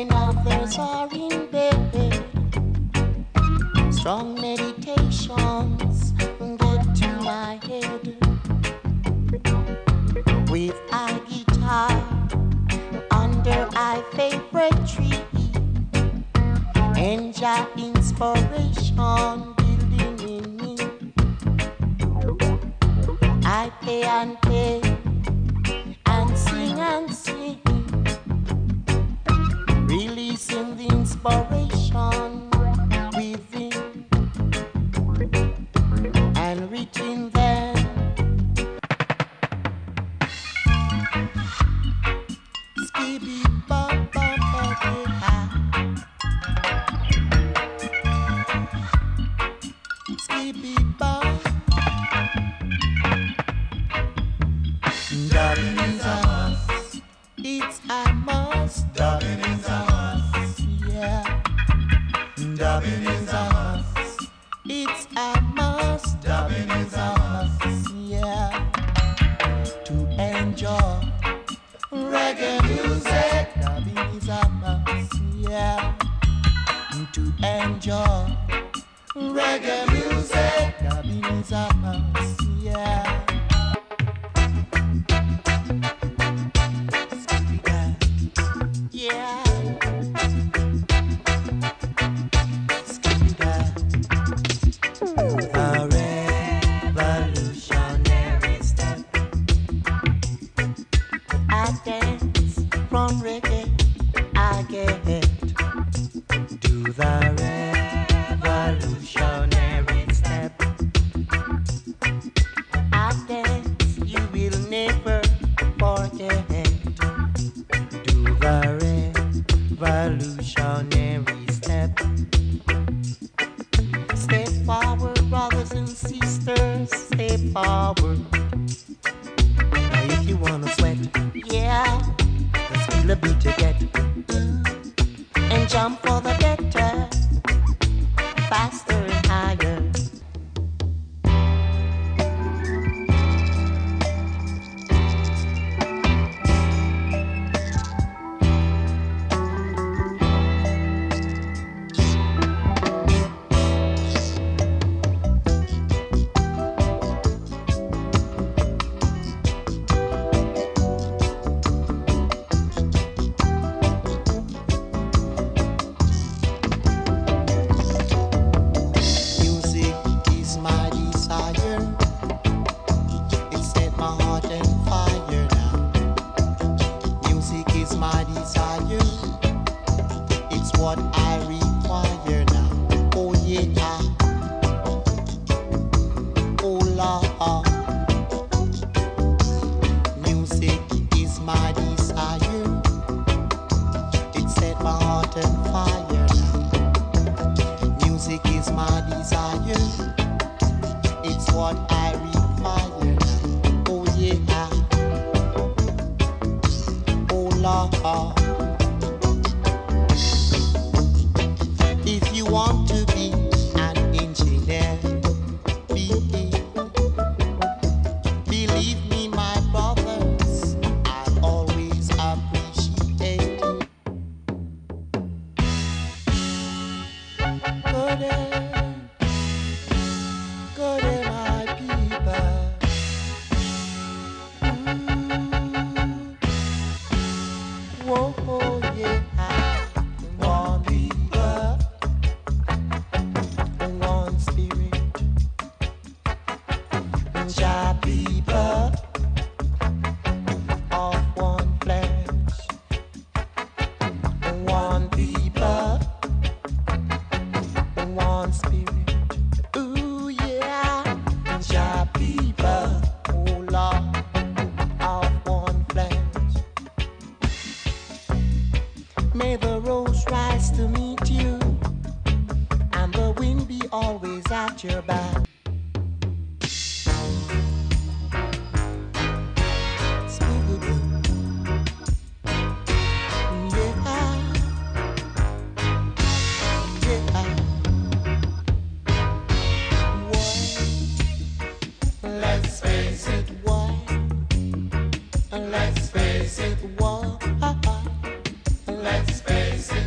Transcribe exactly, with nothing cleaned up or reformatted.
when others are in bed. Strong meditations get to my head. With a guitar under a favorite tree, enjoy inspiration building in me. I play and play and sing and sing, releasing the inspiration within and reaching them. Skibby bum bum bum yeah. Skibby bum. Dubbing is a must. It's a must. Dubbing is a must. Yeah. Dubbing is a must. It's a must. Dubbing is a must. Yeah. To enjoy reggae music. Dubbing is a must. Yeah. To enjoy reggae music. Dubbing is a must. Yeah. Yeah. A revolutionary step. I dance from reggae. I get to the revolutionary step. I dance, you will never forget. Do the revolutionary step. Step forward, brothers and sisters, step forward. Now if you wanna sweat, yeah, let's feel a beat to get. Mm. And jump for the better, faster and higher. let's face it.